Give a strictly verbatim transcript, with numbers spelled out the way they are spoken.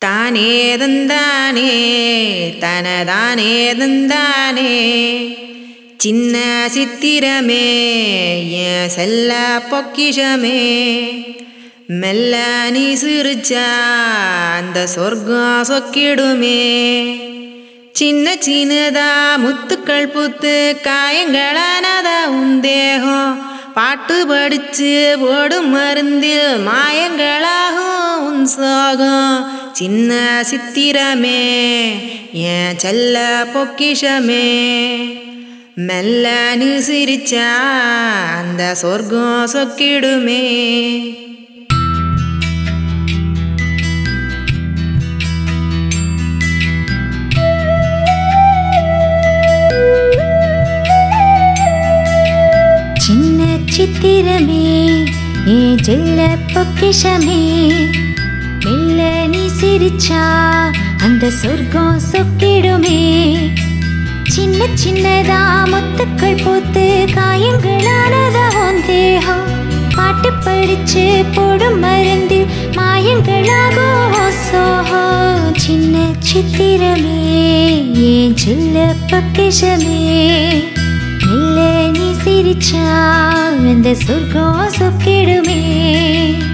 தானே தந்தானே தனதானே தந்தானே சின்ன சித்திரமே என் செல்ல பொக்கிஷமே மெல்ல நீ சிரிச்சா அந்த சொர்க்கம் சொக்கிடுமே. சின்ன சின்னதா முத்துக்கள் புத்து காயங்களானதா உன் தேகம் பாட்டு படிச்சு போடும் மருந்தில் மாயங்களாகும் உன் சோகம். சின்ன சித்திரமே என் செல்ல பொக்கிஷமே மெல்ல நீ சிரிச்சா அந்த சொர்க்கம் சொக்கிடுமே. சின்ன சித்திரமே ஏ செல்ல பொக்கிஷமே மெல்ல நீ சிரிச்சா அந்த சொர்க்கம் சொக்கிடுமே. சின்ன சின்னதா முத்துக்கள் பூத்து காயங்களானதா உன் தேகம் பாட்டு படிச்சு போடும் மருந்தில் மாயங்களாகும் சோகம். சின்ன சித்திரமே ஏன் செல்ல பொக்கிஷமே மெல்ல நீ சிரிச்சா அந்த சொர்க்கம் சொக்கிடுமே.